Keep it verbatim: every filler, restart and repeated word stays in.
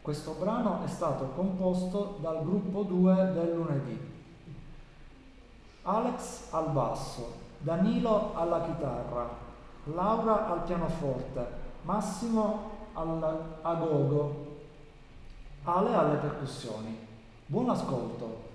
Questo brano è stato composto dal gruppo due del lunedì. Alex al basso, Danilo alla chitarra, Laura al pianoforte, Massimo al agogo, Ale alle percussioni. Buon ascolto!